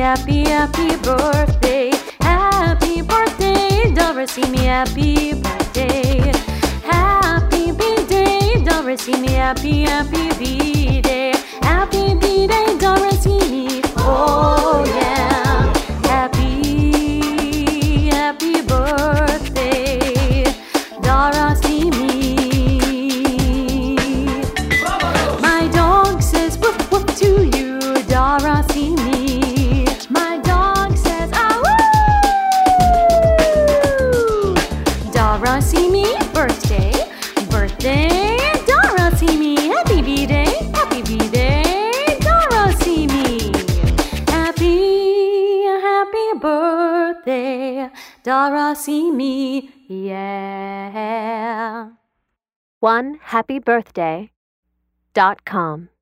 happy, happy birthday. Happy birthday, Dorothy, me happy birthday. Happy B-day, Dorothy, me happy, happy B-day. Happy B-day, Dorothy, me. Oh yeah. Happy, happy birthday, Dorothy, me. My dog says woof woof to you, Dorothy, me. My dog says ah woo. Dorothy, me, birthday, birthday, Dorothy, me. Happy B-day, happy B-day, Dorothy, me. Happy, happy birthday, Dorothy, me. Yeah. OneHappyBirthday.com